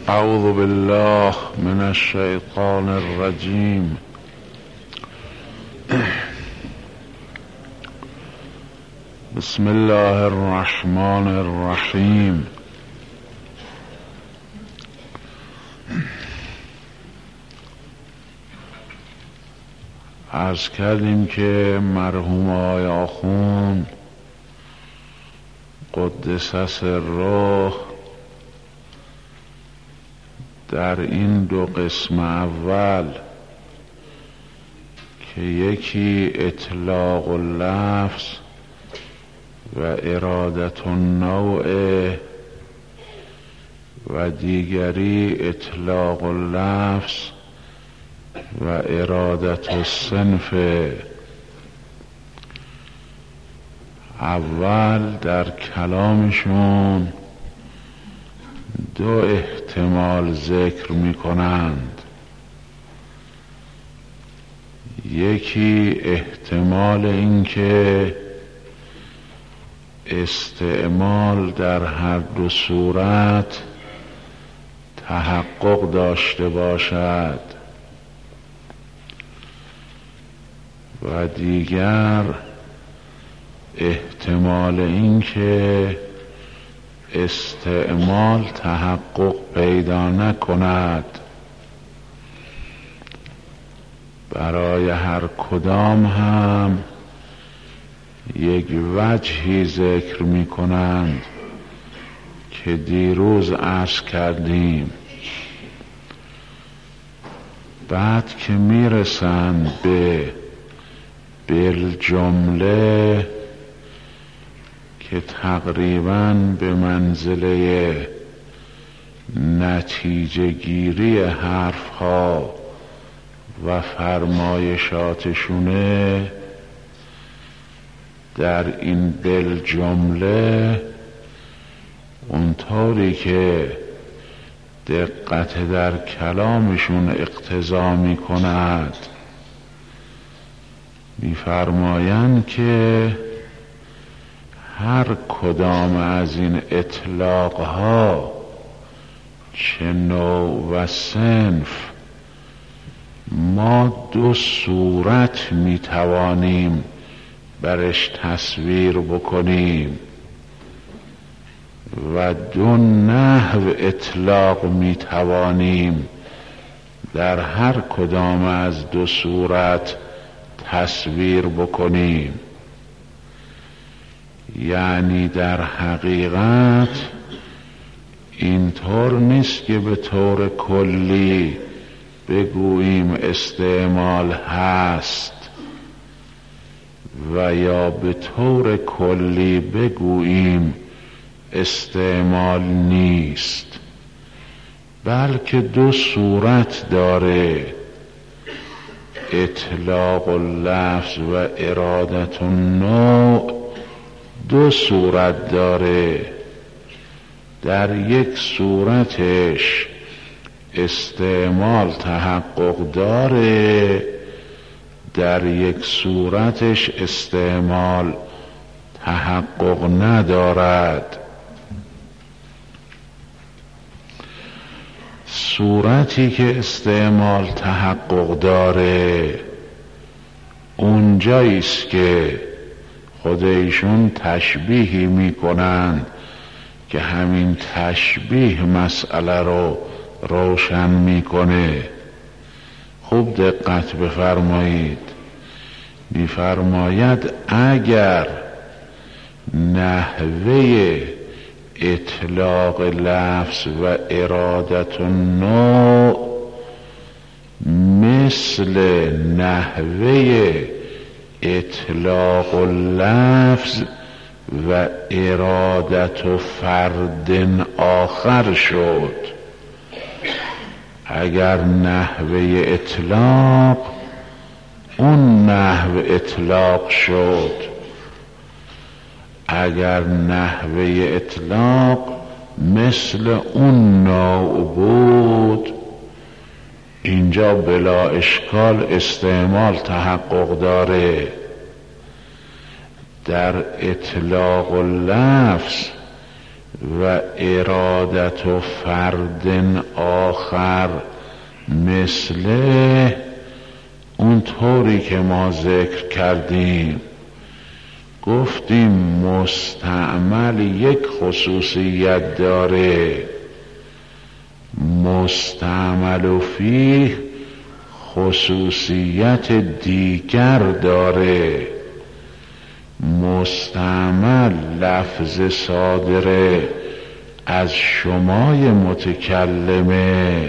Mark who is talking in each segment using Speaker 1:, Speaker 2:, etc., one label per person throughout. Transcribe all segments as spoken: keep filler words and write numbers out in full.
Speaker 1: اعوذ بالله من الشیطان الرجیم. بسم الله الرحمن الرحیم. عرض کردیم که مرحوم آقای آخوند قدس سره در این دو قسم اول که یکی اطلاق اللفظ و ارادت النوع و دیگری اطلاق اللفظ و ارادت الصنف، اول در کلامشون دو احتمال ذکر می کنند. یکی احتمال این که استعمال در هر دو صورت تحقق داشته باشد و دیگر احتمال این که استعمال تحقق پیدا نکند. برای هر کدام هم یک وجهی ذکر می کنند که دیروز عرض کردیم. بعد که می رسند به بالجمله که تقریباً به منزله نتیجه گیری حرف ها و فرمایشاتشونه، در این بالجمله اونطوری که دقت در کلامشون اقتضا می کند می فرمایند که هر کدام از این اطلاق ها چه نوع و صنف ما دو صورت می توانیم برش تصویر بکنیم و دو نحو اطلاق می توانیم در هر کدام از دو صورت تصویر بکنیم. یعنی در حقیقت اینطور نیست که به طور کلی بگوییم استعمال هست و یا به طور کلی بگوییم استعمال نیست، بلکه دو صورت داره: اطلاق اللفظ و ارادت النوع. دو صورت داره. در یک صورتش استعمال تحقق داره، در یک صورتش استعمال تحقق ندارد. صورتی که استعمال تحقق داره اونجاییست که خود ایشون تشبیهی میکنند که همین تشبیه مسئله رو روشن میکنه. خوب دقت بفرمایید. میفرماید اگر نحوه اطلاق لفظ و ارادت النوع مثل نحوه اطلاق اللفظ و ارادت فرد آخر شد، اگر نحوه اطلاق اون نحو اطلاق شد، اگر نحوه اطلاق مثل اون نوع بود، اینجا بلا اشکال استعمال تحقق داره. در اطلاق اللفظ و ارادت و فرد آخر مثله، اون طوری که ما ذکر کردیم. گفتیم مستعمل یک خصوصیت داره، مستعمل فیه خصوصیت دیگر داره. مستعمل لفظ صادره از شمای متکلمه،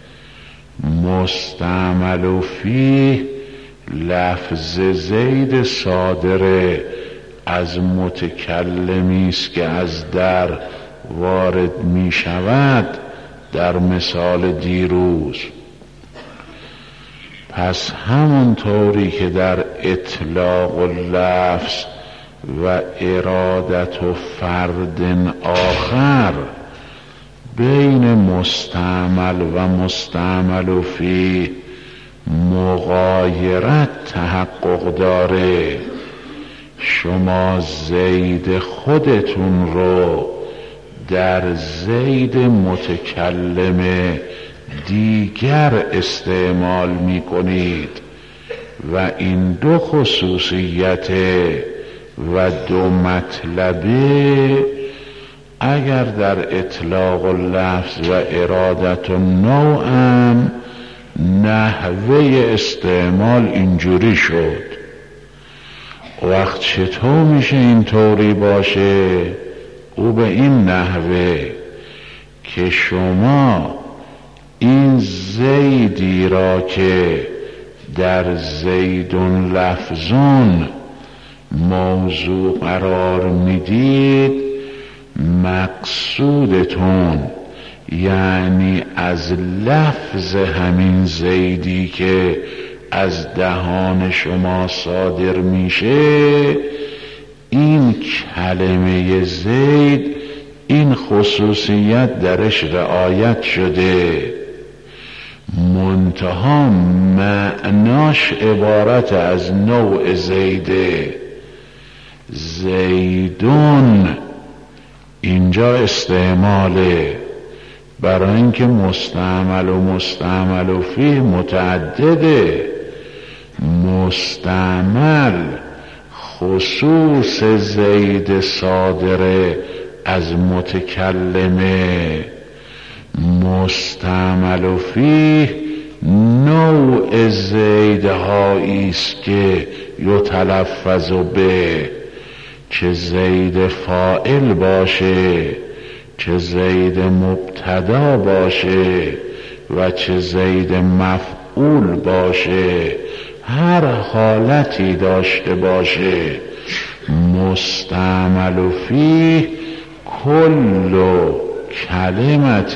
Speaker 1: مستعمل فیه لفظ زید صادره از متکلمی است که از در وارد می شود، در مثال دیروز. پس همون طوری که در اطلاق و لفظ و ارادت و فرد آخر بین مستعمل و مستعمل فیه مغایرت تحقق داره، شما زید خودتون رو در زید متکلم دیگر استعمال می کنید و این دو خصوصیت و دو مطلبه اگر در اطلاق و لفظ و ارادت و نوعم نحوه استعمال اینجوری شد. وقت چطور میشه اینطوری باشه؟ او به این نحوه که شما این زیدی را که در زیدون لفظون موضوع قرار میدید، مقصودتون یعنی از لفظ همین زیدی که از دهان شما صادر میشه، این کلمه زید این خصوصیت درش رعایت شده، منتها معناش عبارت از نوع زیده. زیدون اینجا استعماله، برای اینکه مستعمل و مستعمل و فیه متعدده. مستعمل خصوص زید صادره از متکلمه، مستعمل و فیه نوع زیدهایی است که یتلفظ به، چه زید فاعل باشه، چه زید مبتدا باشه و چه زید مفعول باشه، هر حالتی داشته باشه. مستعمل فیه کل کلمت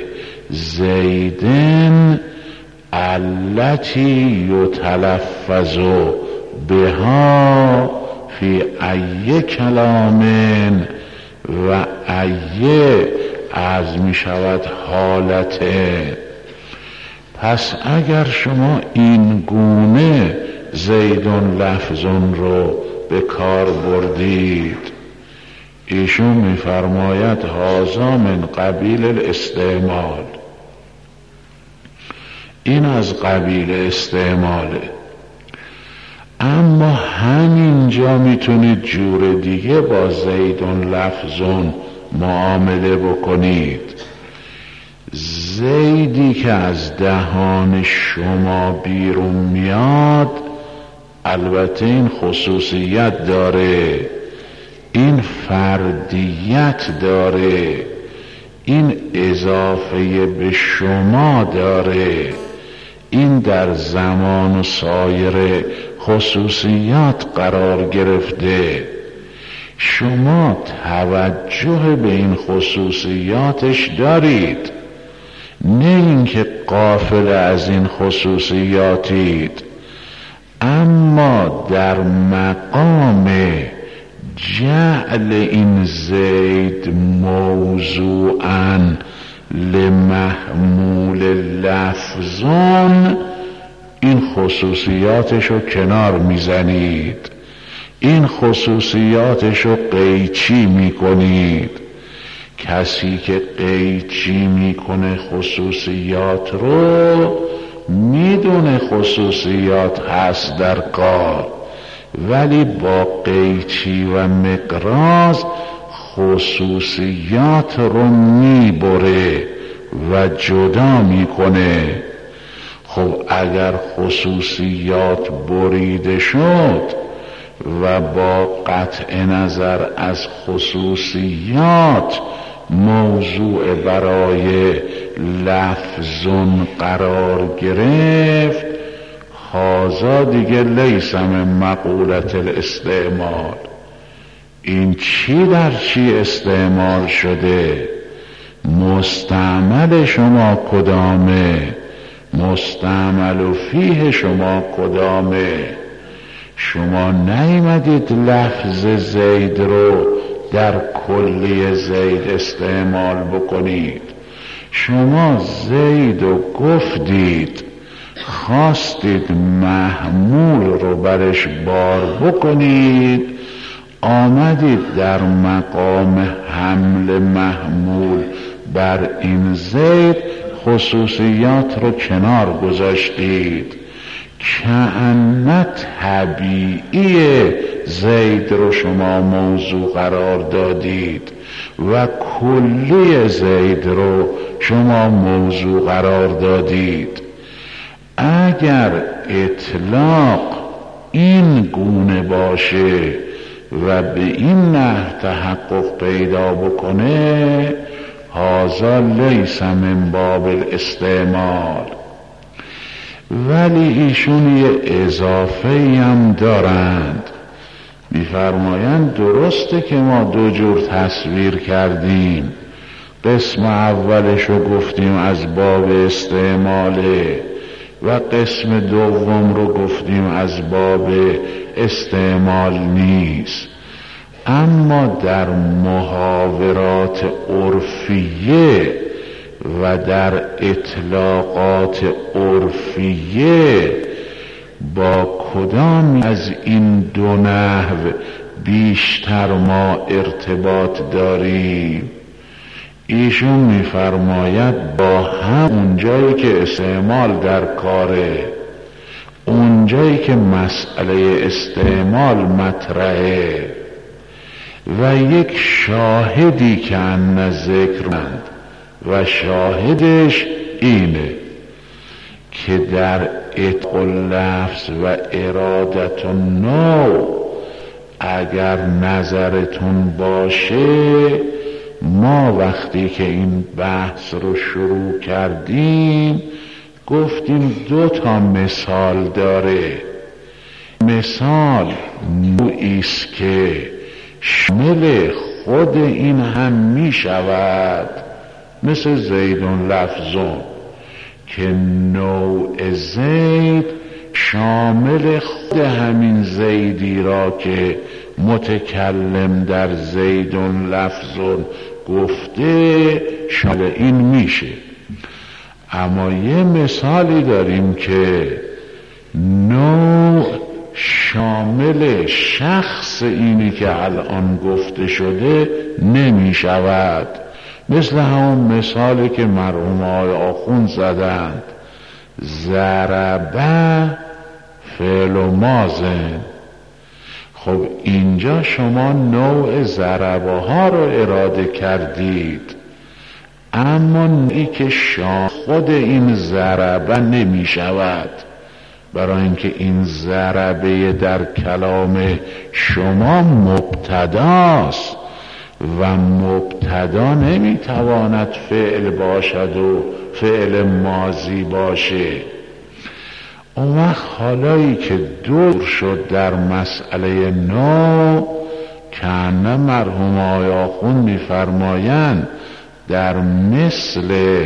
Speaker 1: زیدن التي یتلفظ بها فی ای کلام و ای عرض می شود حالته. پس اگر شما این گونه زیدون لفظون رو به کار بردید، ایشون می فرماید هذا من قبیل الاستعمال، این از قبیل استعماله. اما همینجا میتونید جور دیگه با زیدون لفظون معامله بکنید. زیدی که از دهان شما بیرون میاد البته این خصوصیت داره، این فردیت داره، این اضافه به شما داره، این در زمان و سایر خصوصیات قرار گرفته. شما توجه به این خصوصیاتش دارید، نه اینکه غافل از این خصوصیاتید، اما در مقام جعل این زید موضوعاً لمحمول لفظون این خصوصیاتشو کنار میزنید، این خصوصیاتشو قیچی میکنید کسی که قیچی میکنه خصوصیات رو میدونه خصوصیات هست در کار، ولی با قیچی و مقراض خصوصیات رو میبره و جدا میکنه. خب اگر خصوصیات بریده شد و با قطع نظر از خصوصیات موضوع برای لفظون قرار گرفت، هذا دیگه لیس من مقولة الاستعمال. این چی در چی استعمال شده؟ مستعمل شما کدامه؟ مستعمل و فیه شما کدامه؟ شما نیامدید لفظ زید رو در کلی زید استعمال بکنید. شما زید رو گفتید، خواستید محمول رو برش بار بکنید، آمدید در مقام حمل محمول بر این زید خصوصیات رو کنار گذاشتید. کأن طبیعی زید رو شما موضوع قرار دادید و کلی زید رو شما موضوع قرار دادید. اگر اطلاق این گونه باشه و به این نحو تحقق پیدا بکنه، هذا لیس من باب الاستعمال. ولی ایشون یه اضافه هم دارند، میفرمایند درسته که ما دو جور تصویر کردیم، قسم اولشو گفتیم از باب استعماله و قسم دوم رو گفتیم از باب استعمال نیست. اما در محاورات عرفیه و در اطلاقات عرفیه با کدام از این دو نحو بیشتر ما ارتباط داریم؟ ایشون میفرماید با هم اونجایی که استعمال در کاره، اونجایی که مسئله استعمال مطرحه و یک شاهدی که ان ذکرند و شاهدش اینه که در اتقال لفظ و ارادت نو اگر نظرتون باشه، ما وقتی که این بحث رو شروع کردیم گفتیم دو تا مثال داره. مثال نوعیست که شامل خود این هم می شود، مثل زیدون لفظون، که نوع زید شامل خود همین زیدی را که متکلم در زیدون لفظون گفته شامل این میشه. اما یه مثالی داریم که نوع شامل شخص اینی که الان گفته شده نمی شود، مثل همون مثالی که مرحوم آقای آخوند زدند، ضربه فعل و ماضن. خب اینجا شما نوع ضربه ها رو اراده کردید، اما نوعی که شامل خود این ضربه نمی شود، برای اینکه این ضربه در کلام شما مبتداست و مبتدا نمیتواند فعل باشد و فعل ماضی باشه. اون وقت حالایی که دور شد در مسئله نو، کانه مرحوم آقای آخوند میفرمایند در مثل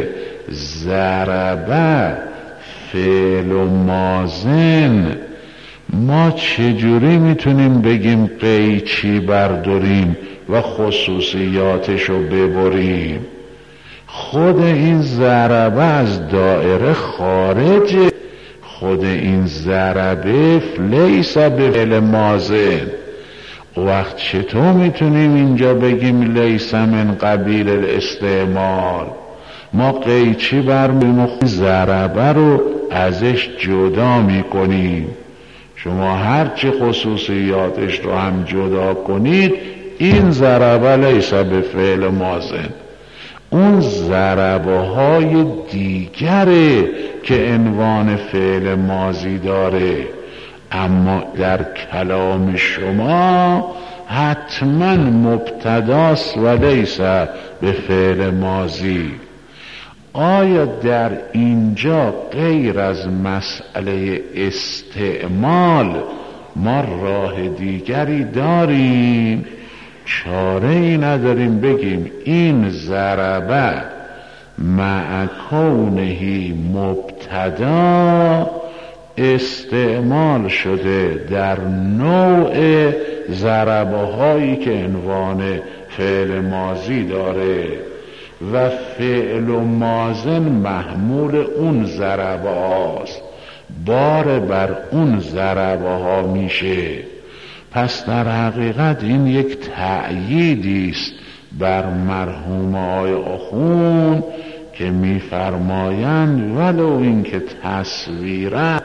Speaker 1: ضربه فعل و ماضن ما چجوری میتونیم بگیم قیچی برداریم و خصوصیاتشو ببریم؟ خود این ضربه از دایره خارجه، خود این ضربه لیس به فعل ماضن. وقت چطور میتونیم اینجا بگیم لیس من قبیل الاستعمال؟ ما قیچی برمیم ضربه رو ازش جدا میکنیم. شما هرچی خصوصیاتش رو هم جدا کنید این ضربه لیس به فعل ماضن. اون ضربه های دیگره که عنوان فعل ماضی داره، اما در کلام شما حتما مبتداست و لیس به فعل ماضی. آیا در اینجا غیر از مسئله استعمال ما راه دیگری داریم؟ چاره ای نداریم بگیم این ضربه مع کونهی مبتدا استعمال شده در نوع ضربه هایی که عنوان فعل ماضی داره و فعل و ماضن محمول اون ضربه هاست، بار بر اون ضربه ها میشه. پس در حقیقت این یک تأییدی است بر مرحوم آقای آخوند که میفرمایند ولو اینکه تصویرا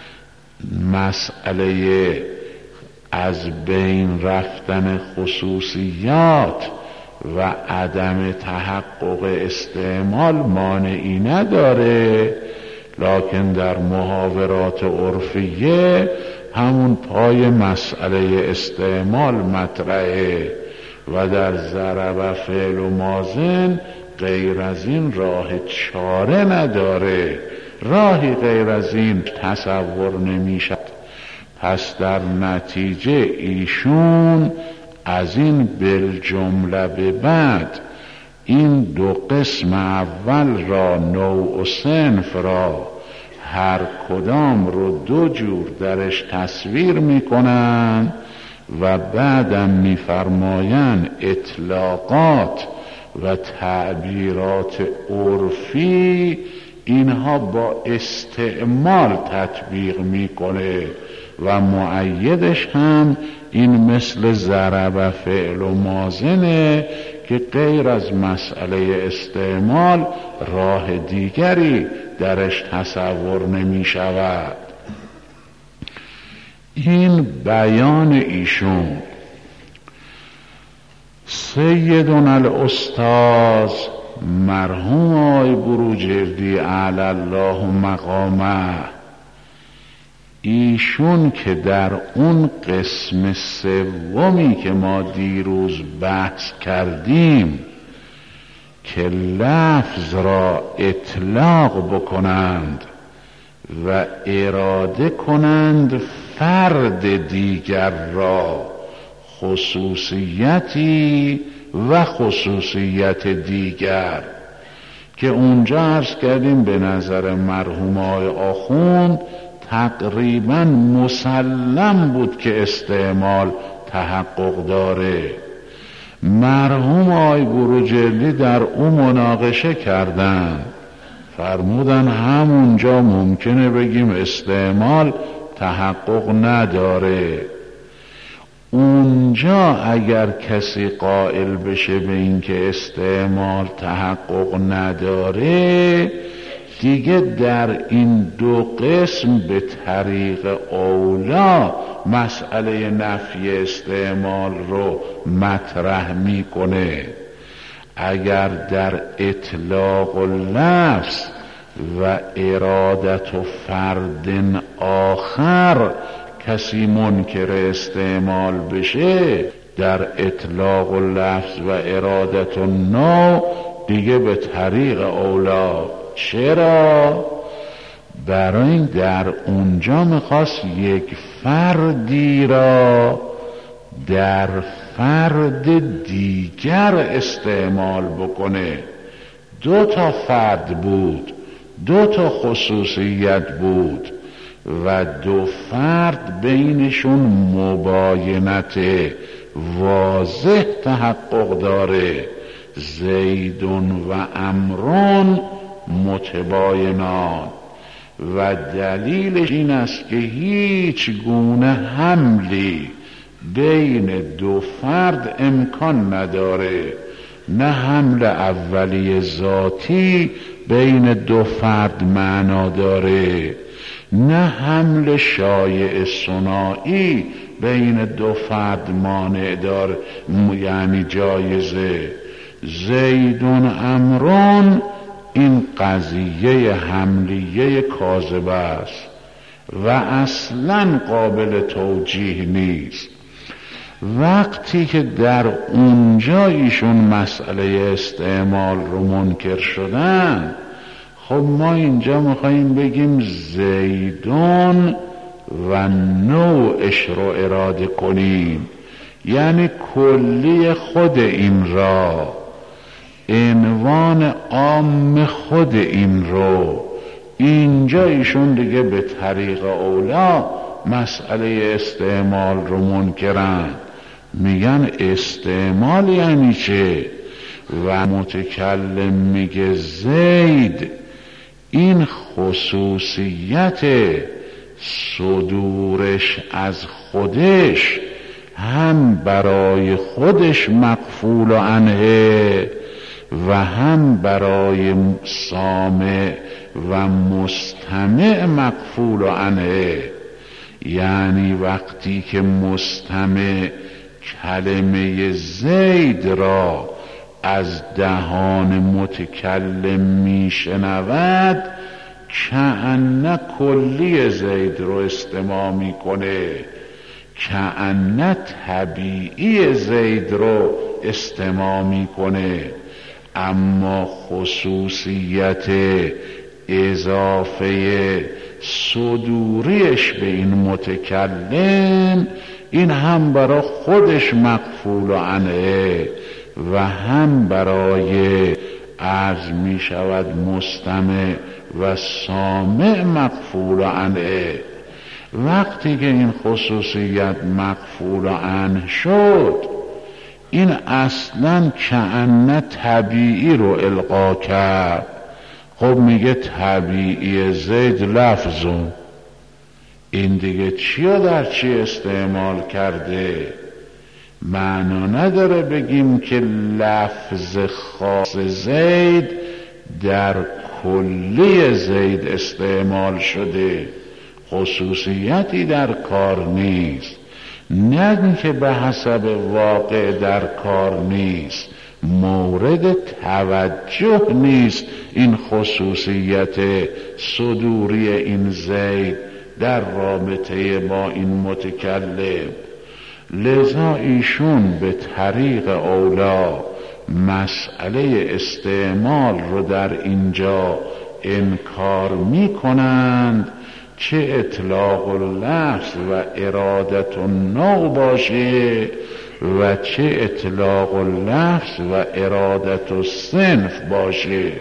Speaker 1: مسئله از بین رفتن خصوصیات و عدم تحقق استعمال مانعی نداره، لکن در محاورات عرفیه همون پای مسئله استعمال مطرحه و در ضرب فعل و ماضن غیر از این راه چاره نداره، راهی غیر از این تصور نمیشد. پس در نتیجه ایشون از این بالجمله به بعد این دو قسم اول را، نوع و صنف را، هر کدام رو دو جور درش تصویر میکنن و بعدم میفرماین اطلاقات و تعبیرات عرفی اینها با استعمال تطبیق میکنه و مؤیدش هم این مثل ضرب فعل و ماضنه که غیر از مسئله استعمال راه دیگری درش تصور نمی شود. این بیان ایشون. سیدنا الاستاذ مرحوم آقای بروجردی اعلی الله مقامه، ایشون که در اون قسم سومی که ما دیروز بحث کردیم که لفظ را اطلاق بکنند و اراده کنند فرد دیگر را، خصوصیتی و خصوصیت دیگر، که اونجا عرض کردیم به نظر مرحوم آقای آخوند تقریبا مسلم بود که استعمال تحقق داره. مرحوم آقای بروجردی در اون مناقشه کردن، فرمودن همونجا ممکنه بگیم استعمال تحقق نداره. اونجا اگر کسی قائل بشه به این که استعمال تحقق نداره، دیگه در این دو قسم به طریق اولا مسئله نفی استعمال رو مطرح میکنه. اگر در اطلاق اللفظ و ارادت و فرد آخر کسی منکر استعمال بشه، در اطلاق اللفظ و ارادت النوع دیگه به طریق اولا. چرا؟ برای این در اونجا میخواست یک فردی را در فرد دیگر استعمال بکنه. دو تا فرد بود، دو تا خصوصیت بود و دو فرد بینشون مباینت واضح تحقق داره. زیدون و امرون متباینان و دلیلش این است که هیچ گونه حملی بین دو فرد امکان نداره، نه حمل اولی ذاتی بین دو فرد معنا داره، نه حمل شایع ثنایی بین دو فرد مانع داره، یعنی جایزه. زیدون امرون این قضیه حملیه کاذبه است و اصلا قابل توجیه نیست. وقتی که در اونجا ایشون مسئله استعمال رو منکر شدن، خب ما اینجا میخواییم بگیم زیدون و نوعش رو اراده کنیم، یعنی کلی خود این را، عنوان عام خود این رو. اینجا ایشون دیگه به طریق اولا مسئله استعمال رو منکرن، میگن استعمال یعنی چه؟ و متکلم میگه زید این خصوصیت صدورش از خودش هم برای خودش مقفول عنه و هم برای سامع و مستمع مقفول عنه. یعنی وقتی که مستمع کلمه زید را از دهان متکلم میشنود، کأن کلی زید رو استماع میکنه، کأن طبیعی زید رو استماع میکنه. اما خصوصیت اضافه صدوریش به این متکلم، این هم برای خودش مقفول عنه و هم برای عرض می شود مستمع و سامع مقفول عنه. وقتی که این خصوصیت مقفول عنه شد، این اصلا کأن طبیعی رو القا کرد. خب میگه طبیعی زید لفظون، این دیگه چی و در چی استعمال کرده؟ معنا نداره بگیم که لفظ خاص زید در کلی زید استعمال شده، خصوصیتی در کار نیست، نه که به حسب واقع در کار نیست، مورد توجه نیست این خصوصیت صدوری این زید در رابطه با این متکلم. لذا ایشون به طریق اولا مسئله استعمال رو در اینجا انکار می کنند، چه اطلاق اللفظ و ارادت النوع باشه و چه اطلاق اللفظ و ارادت الصنف باشه.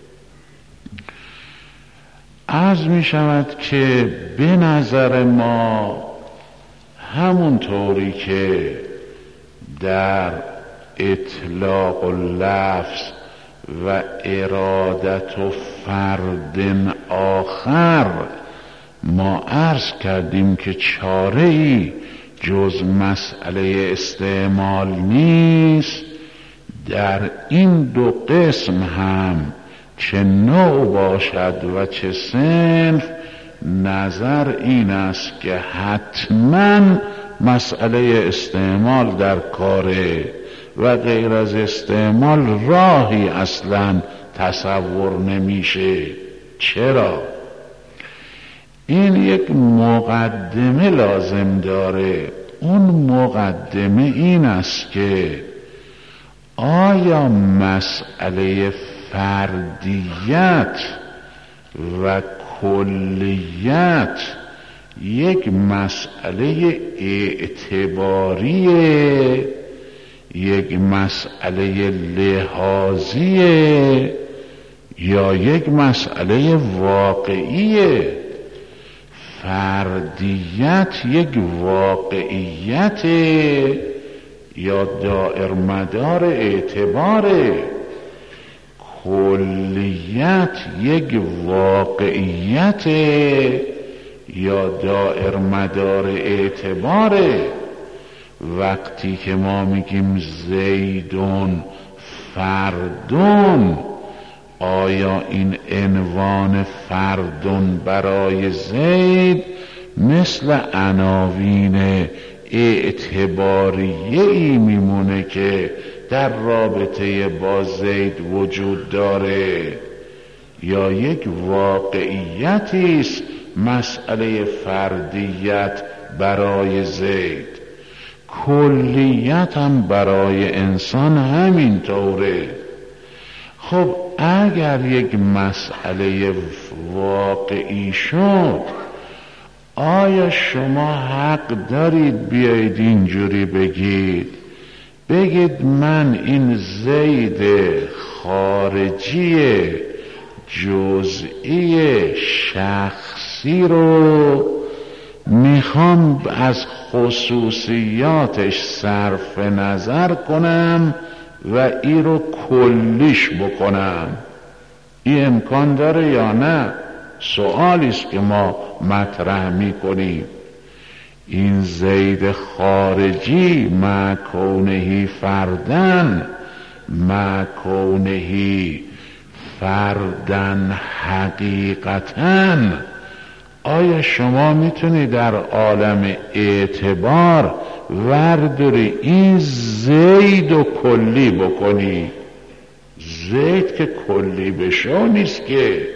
Speaker 1: عرض می شود که به نظر ما همون طوری که در اطلاق اللفظ و ارادت و فرد آخر ما عرض کردیم که چاره‌ای جز مسئله استعمال نیست، در این دو قسم هم چه نوع باشد و چه صنف، نظر این است که حتما مسئله استعمال در کاره و غیر از استعمال راهی اصلا تصور نمیشه. چرا؟ این یک مقدمه لازم داره. اون مقدمه این است که آیا مسئله فردیت و کلیت یک مسئله اعتباریه، یک مسئله لحاظیه، یا یک مسئله واقعیه؟ فردیت یک واقعیت یا دائر مدار اعتباره؟ کلیت یک واقعیت یا دائر مدار اعتباره؟ وقتی که ما میگیم زیدون فردون، آیا این عنوان فردون برای زید مثل عناوین اعتباریه ای میمونه که در رابطه با زید وجود داره، یا یک واقعیتی است مسئله فردیت برای زید؟ کلیت هم برای انسان همین طوره. خب اگر یک مسئله واقعی شد، آیا شما حق دارید بیایید اینجوری بگید بگید من این زید خارجی جزئی شخصی رو میخوام از خصوصیاتش صرف نظر کنم و ای رو کلیش بکنم؟ این امکان داره یا نه؟ سوالی است که ما مطرح میکنیم. این زید خارجی مع کونهی فردن، مع کونهی فردن حقیقتاً، آیا شما میتونی در عالم اعتبار ورداری این زید و کلی بکنی؟ زید که کلی بشو نیست که،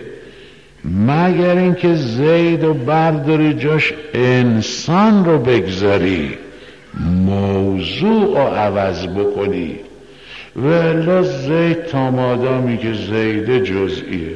Speaker 1: مگر اینکه زید و برداری جاش انسان رو بگذاری، موضوع رو عوض بکنی. ولی زید تا مادامی که زید جزئیه،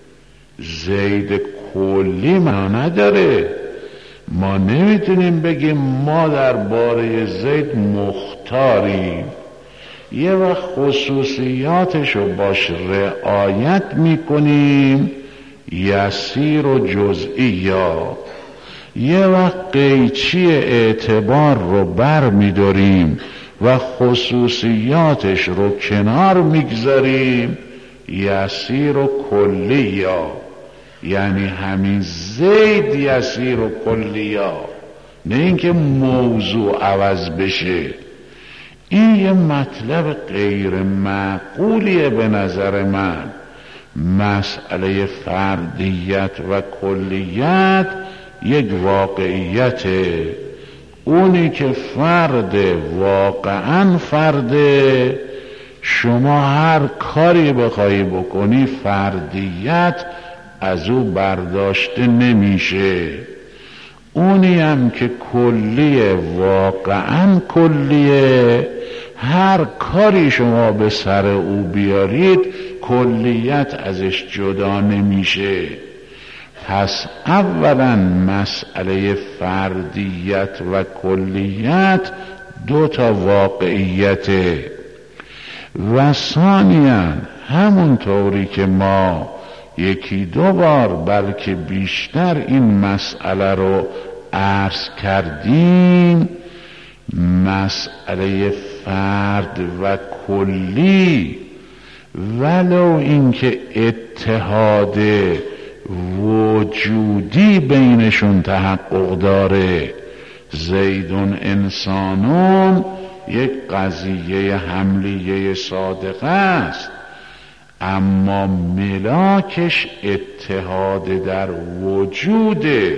Speaker 1: زید کلی معنا نداره. ما نمیتونیم بگیم ما در باره زید مختاریم، یه وقت خصوصیاتشو باش رعایت میکنیم یسیر و جزئی، یا یه وقت قیچی اعتبار رو بر میداریم و خصوصیاتش رو کنار میگذاریم یسیر و کلی، یا یعنی همین زید یسیر و کلی، یا نه اینکه موضوع عوض بشه. این یه مطلب غیر معقولیه به نظر من. مسئله فردیت و کلیت یک واقعیته، اونی که فرد واقعا فرده، شما هر کاری بخوای بکنی فردیت از او برداشته نمیشه. اونی هم که کلیه، واقعا کلیه، هر کاری شما به سر او بیارید کلیت ازش جدا نمیشه. پس اولا مسئله فردیت و کلیت دو تا واقعیته، و ثانیاً همونطوری که ما یکی دو بار بلکه بیشتر این مسئله رو عرض کردیم، مسئله فرد و کلی ولو اینکه اتحاد وجودی بینشون تحقق داره، زیدون انسانون یک قضیه حملیه صادقه است، اما ملاکش اتحاد در وجوده.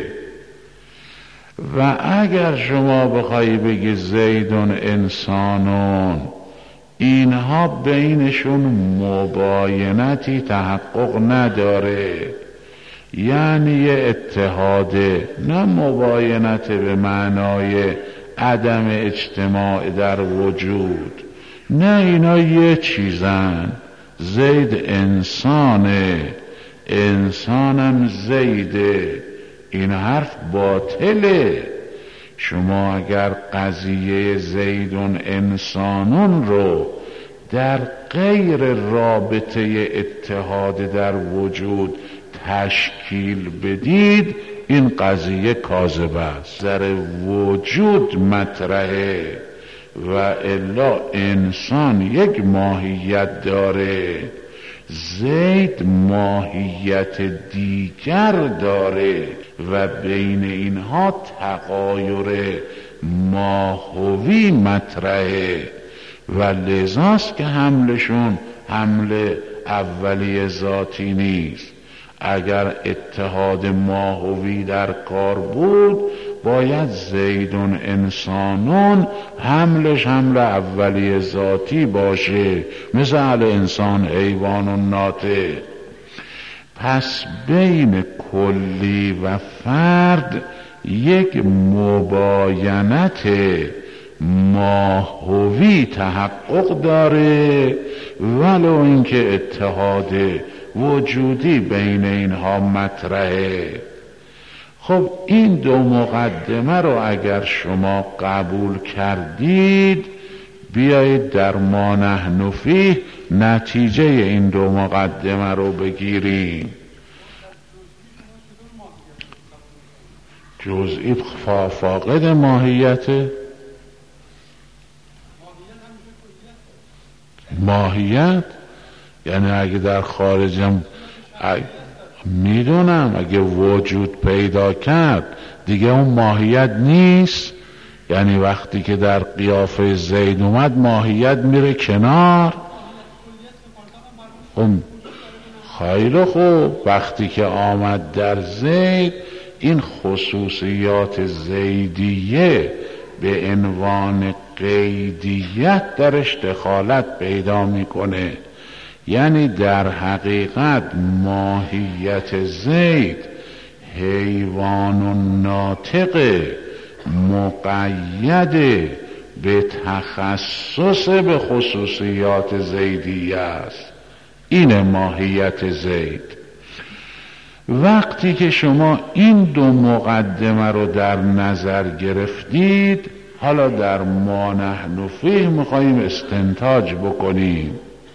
Speaker 1: و اگر شما بخوای بگی زیدون انسانون، اینها بینشون مباینتی تحقق نداره، یعنی یه اتحاده، نه مباینت به معنای عدم اجتماع در وجود، نه، اینا یه چیزن. زید انسانه، انسانم زیده، این حرف باطله. شما اگر قضیه زیدون انسانون رو در غیر رابطه اتحاد در وجود تشکیل بدید، این قضیه کاذب است، در وجود مطرحه، و الا انسان یک ماهیت داره، زید ماهیت دیگر داره، و بین اینها تغایر ماهوی مطرحه و لذاست که حملشون حمل اولیه ذاتی نیست. اگر اتحاد ماهوی در کار بود باید زیدون انسانون حملش حمل اولیه ذاتی باشه، مثل اهل انسان حیوان و ناطق. پس بین کلی و فرد یک مباینت ماهوی تحقق داره، ولو اینکه اتحاد وجودی بین اینها مطرحه. خب این دو مقدمه رو اگر شما قبول کردید، بیایید در ما نحن فیه نتیجه این دو مقدمه رو بگیریم. جزئی فاقد ماهیت ماهیت یعنی اگه در خارجم میدونم اگه وجود پیدا کرد دیگه اون ماهیت نیست. یعنی وقتی که در قیافه زید اومد ماهیت میره کنار. خب خیلی خوب، وقتی که آمد در زید این خصوصیات زیدیه به عنوان قیدیت درش دخالت پیدا میکنه. یعنی در حقیقت ماهیت زید حیوان و ناطق مقید به تخصص به خصوصیات زیدیه است. این ماهیت زید. وقتی که شما این دو مقدمه رو در نظر گرفتید، حالا در ما نحن فیه میخواییم استنتاج بکنیم.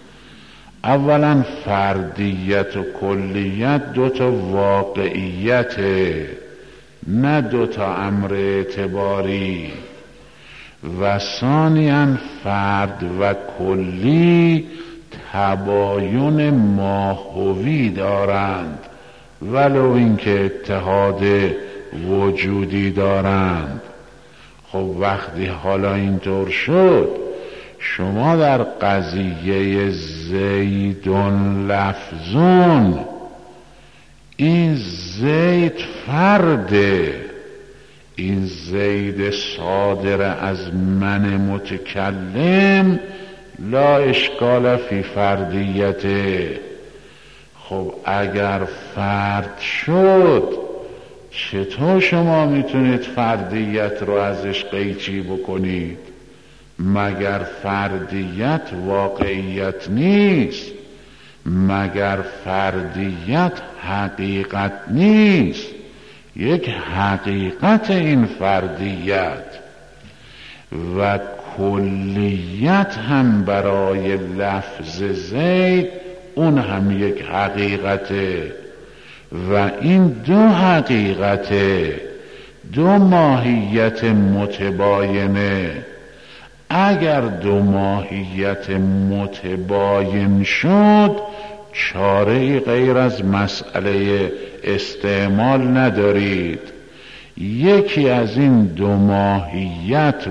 Speaker 1: اولا فردیت و کلیت دو تا واقعیته، نه دو تا امر اعتباری. و ثانیاً فرد و کلی تباین ماهوی دارند، ولو اینکه اتحاد وجودی دارند. خب وقتی حالا اینطور شد، شما در قضیه زیدون لفظون، این زید فرده، این زید صادر از من متکلم لا اشکال فی فردیته. خب اگر فرد شد، چطور شما میتونید فردیت رو ازش قیچی بکنید؟ مگر فردیت واقعیت نیست؟ مگر فردیت حقیقت نیست؟ یک حقیقت این فردیت. و کلیت هم برای لفظ زید اون هم یک حقیقته. و این دو حقیقته، دو ماهیت متباینه. اگر دو ماهیت متباین شد، چاره غیر از مسئله استعمال ندارید. یکی از این دو ماهیت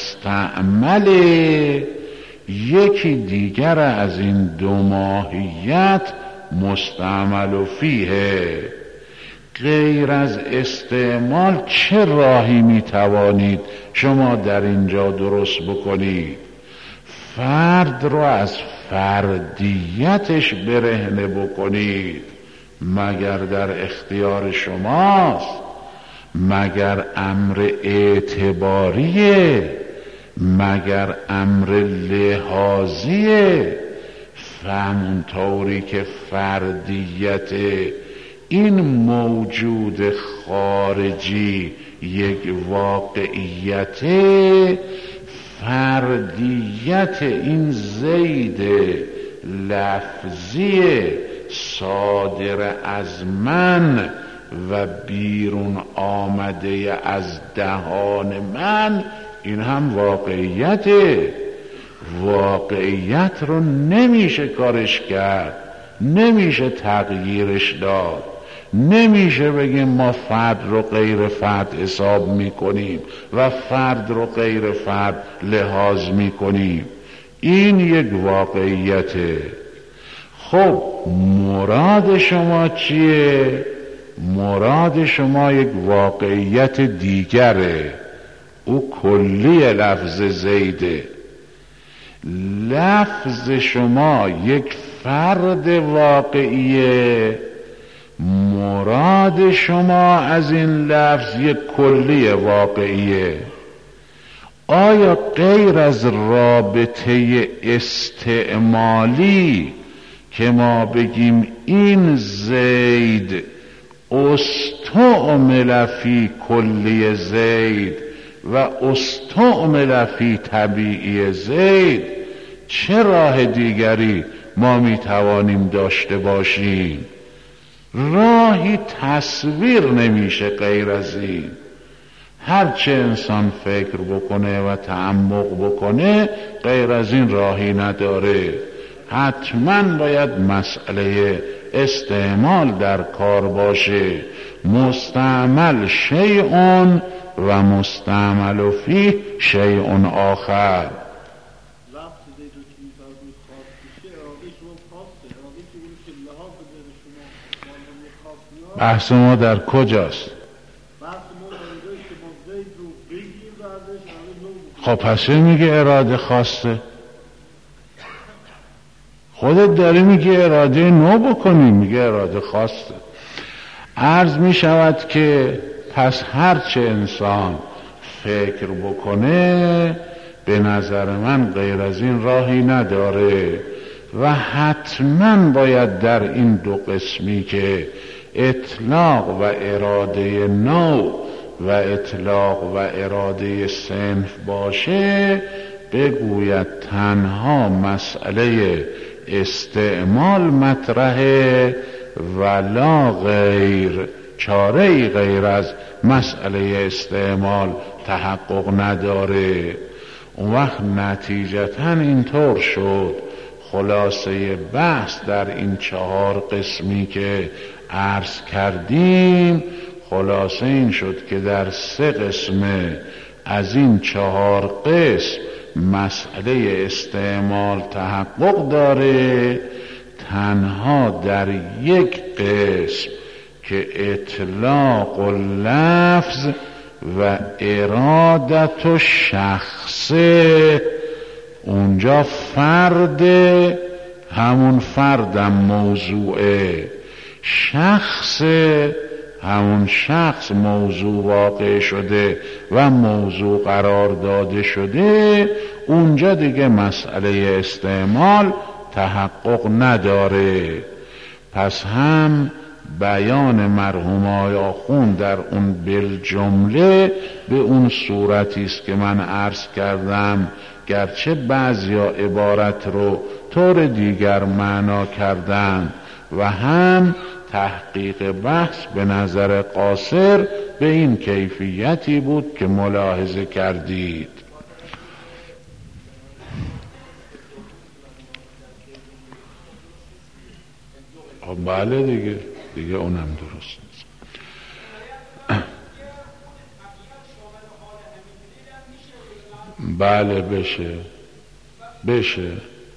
Speaker 1: مستعمله، یکی دیگر از این دو ماهیت مستعمل فیه. غیر از استعمال چه راهی میتوانید شما در اینجا درست بکنید؟ فرد رو از فردیتش برهنه بکنید. مگر در اختیار شماست؟ مگر امر اعتباریه؟ مگر امر لحاظیه؟ همونطوری که فردیت این موجود خارجی یک واقعیت، فردیت این زید لفظی صادر از من و بیرون آمده از دهان من، این هم واقعیته. واقعیت رو نمیشه کارش کرد، نمیشه تغییرش داد. نمیشه بگیم ما فرد رو غیر فرد حساب میکنیم و فرد رو غیر فرد لحاظ میکنیم. این یک واقعیته. خب مراد شما چیه؟ مراد شما یک واقعیت دیگره، او کلی لفظ زیده. لفظ شما یک فرد واقعیه، مراد شما از این لفظ یک کلی واقعیه. آیا غیر از رابطه استعمالی که ما بگیم این زید استعمل فی کلی زید و استعمل فی طبیعی زید، چه راه دیگری ما می توانیم داشته باشیم؟ راهی تصویر نمیشه غیر از این. هرچه انسان فکر بکنه و تعمق بکنه غیر از این راهی نداره. حتما باید مسئله استعمال در کار باشه. مستعمل شیء و مستعمل فیه شیء آخر. بحث ما در کجاست؟ خب پس چه میگه اراده خواسته؟ خودت داری میگه اراده نو بکنی، میگه اراده خواسته. عرض میشود که پس هرچه انسان فکر بکنه به نظر من غیر از این راهی نداره و حتما باید در این دو قسمی که اطلاق و اراده نو و اطلاق و اراده صنف باشه بگوید تنها مسئله استعمال مطرحه ولا غیر، چاره‌ای غیر از مسئله استعمال تحقق نداره. اون وقت نتیجتاً اینطور شد خلاصه بحث در این چهار قسمی که عرض کردیم، خلاصه این شد که در سه قسم از این چهار قسم مسئله استعمال تحقق داره، تنها در یک قسم که اطلاق اللفظ و ارادت و شخصه، اونجا فرد همون فردم موضوعه، شخص همون شخص موضوع واقع شده و موضوع قرار داده شده، اونجا دیگه مسئله استعمال تحقق نداره. پس هم بیان مرحوم آخوند در اون بالجمله به اون صورتی است که من عرض کردم، گرچه بعضیا عبارت رو طور دیگر معنا کردن و هم تحقیق بحث به نظر قاصر به این کیفیتی بود که ملاحظه کردید. بله دیگه دیگه اونم درست نیست. بله بشه بشه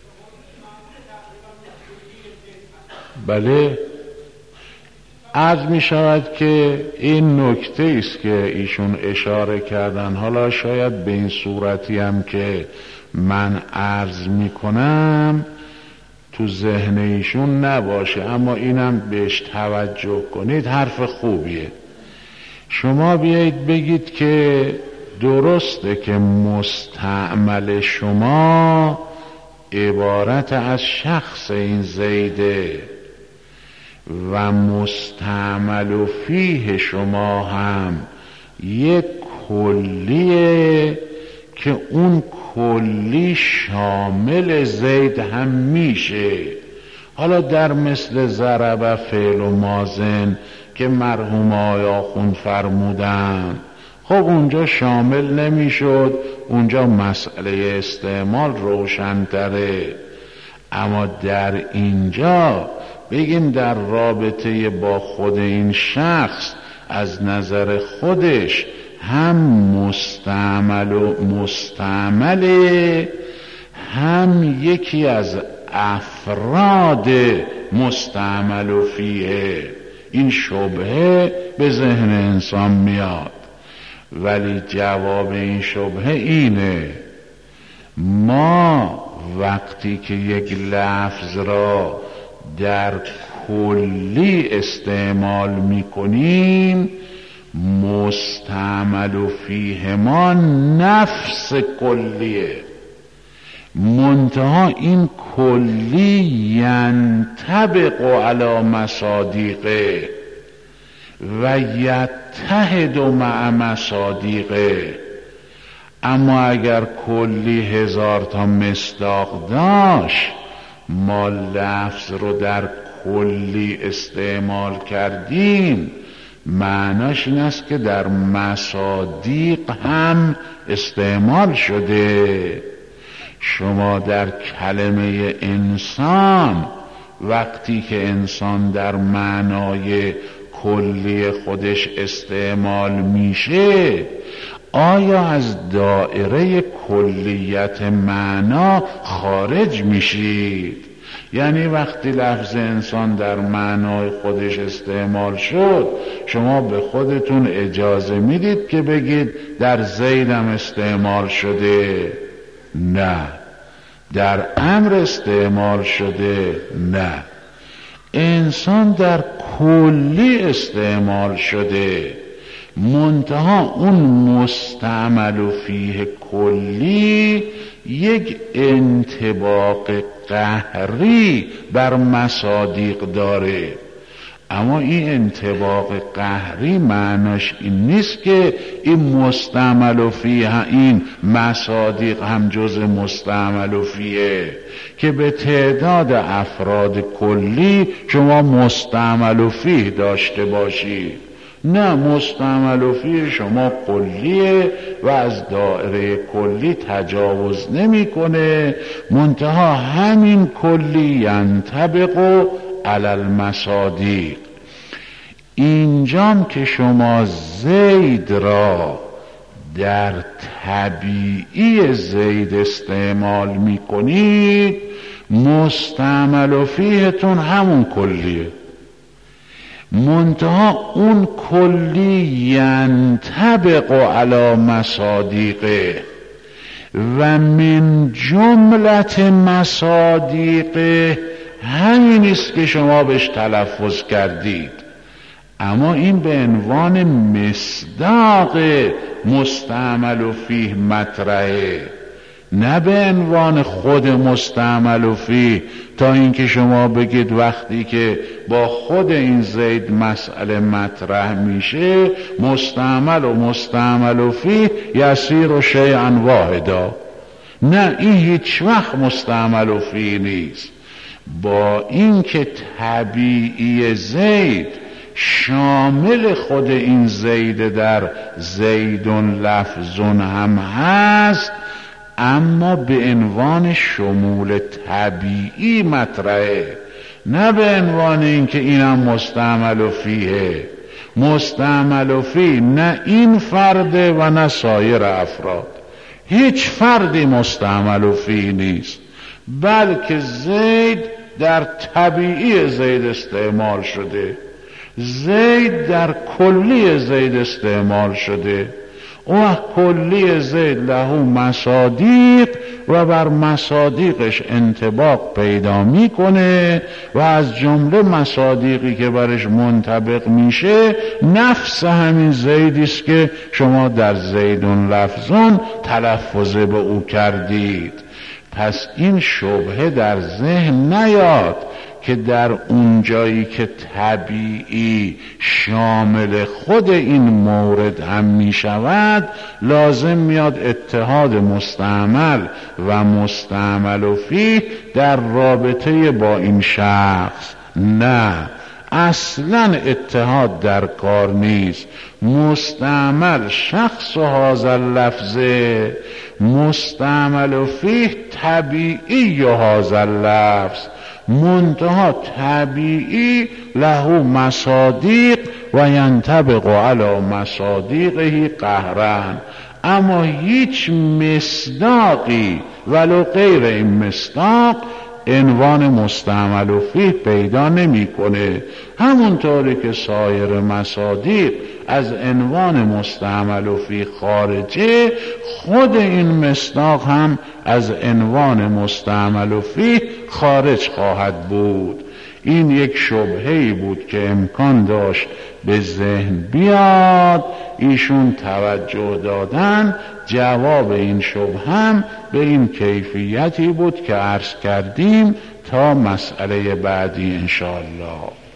Speaker 1: بله. عرض می شود که این نکته است که ایشون اشاره کردن، حالا شاید به این صورتی هم که من عرض می کنم تو ذهن ایشون نباشه، اما اینم بهش توجه کنید، حرف خوبیه. شما بیایید بگید که درسته که مستعمل شما عبارت از شخص این زیده و مستعمل فیه شما هم یک کلیه که اون کلی شامل زید هم میشه. حالا در مثل ضرب فعل و مازن که مرحوم آقای آخوند فرمودن، خب اونجا شامل نمیشد، اونجا مسئله استعمال روشن‌تره. اما در اینجا بگیم در رابطه با خود این شخص از نظر خودش هم مستعمل و مستعمله، هم یکی از افراد مستعمل و فیه. این شبهه به ذهن انسان میاد، ولی جواب این شبهه اینه: ما وقتی که یک لفظ را در کلی استعمال میکنیم، مستعمل و فیه ما نفس کلیه، منتها این کلی ینطبق علی مصادیقه و یتحد مع مصادیقه. اما اگر کلی هزار تا مصداق داشت، ما لفظ رو در کلی استعمال کردیم، معناش این است که در مصادیق هم استعمال شده. شما در کلمه انسان وقتی که انسان در معنای کلی خودش استعمال میشه، آیا از دایره کلیت معنا خارج میشید؟ یعنی وقتی لفظ انسان در معنای خودش استعمال شد، شما به خودتون اجازه میدید که بگید در زیدم استعمال شده؟ نه. در امر استعمال شده؟ نه. انسان در کلی استعمال شده، منتها اون مستعمل و فیه کلی یک انطباق قهری بر مصادیق داره. اما این انطباق قهری معناش این نیست که این مستعمل و فیه، این مصادیق هم جز مستعمل و فیه، که به تعداد افراد کلی شما مستعمل و فیه داشته باشید. نه، مستعمل و فیه شما کلیه و از دایره کلی تجاوز نمیکنه، منتها همین کلی ینطبق علی المصادیق. اینجام که شما زید را در طبیعی زید استعمال میکنید، مستعمل و فیهتون همون کلیه، منتها اون کلی ینطبق علی مصادیقه و من جملت مصادیقه همین است که شما بهش تلفظ کردید. اما این به عنوان مصداق مستعمل و فیه مطرحه، نه به عنوان خود مستعمل و فیه، تا اینکه شما بگید وقتی که با خود این زید مسئله مطرح میشه، مستعمل و مستعمل و فیه یصیر و شیئا واحدا. نه، این هیچ وقت مستعمل و فیه نیست. با اینکه طبیعی زید شامل خود این زید در زیدون لفظون هم هست، اما به عنوان شمول طبیعی مطرحه، نه به عنوان اینکه اینم مستعمل و فیه. مستعمل و فیه نه این فرده و نه سایر افراد، هیچ فردی مستعمل و فیه نیست، بلکه زید در طبیعی زید استعمال شده، زید در کلی زید استعمال شده. و کلی زید له مصادیق و بر مصادیقش انطباق پیدا میکنه و از جمله مصادیقی که برش منطبق میشه نفس همین زیدی است که شما در زیدون لفظون تلفظ به او کردید. پس این شبهه در ذهن نیاد که در اون جایی که طبیعی شامل خود این مورد هم می شود، لازم میاد اتحاد مستعمل و مستعمل و فیه در رابطه با این شخص. نه، اصلا اتحاد در کار نیست. مستعمل شخص و هذا لفظه، مستعمل و فیه طبیعی و هذا لفظ. منتها طبیعی له مصادیق و ینطبق علی مصادیقه قهرن، اما هیچ مصداقی ولو غیر این مصداق عنوان مستعمل و فیه پیدا نمیکنه. همونطوری که سایر مصادیق از عنوان مستعمل و فیه خارجه، خود این مصداق هم از عنوان مستعمل و فیه خارج خواهد بود. این یک شبهه‌ای بود که امکان داشت به ذهن بیاد، ایشون توجه دادن. جواب این شبهه هم به این کیفیتی بود که عرض کردیم تا مسئله بعدی انشاءالله.